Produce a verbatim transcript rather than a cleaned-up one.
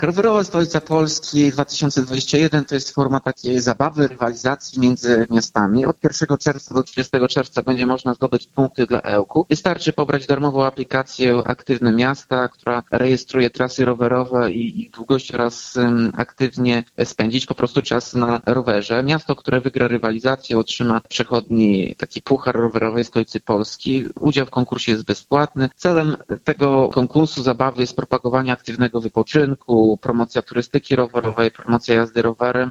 Rowerowa Stolica Polski dwa tysiące dwudziesty pierwszy to jest forma takiej zabawy, rywalizacji między miastami. Od pierwszego czerwca do trzydziestego czerwca będzie można zdobyć punkty dla Ełku. Wystarczy pobrać darmową aplikację Aktywne Miasta, która rejestruje trasy rowerowe i ich długość oraz um, aktywnie spędzić po prostu czas na rowerze. Miasto, które wygra rywalizację, otrzyma przechodni taki puchar rowerowej Stolicy Polski. Udział w konkursie jest bezpłatny. Celem tego konkursu zabawy jest propagowanie aktywnego wypoczynku, promocja turystyki rowerowej, promocja jazdy rowerem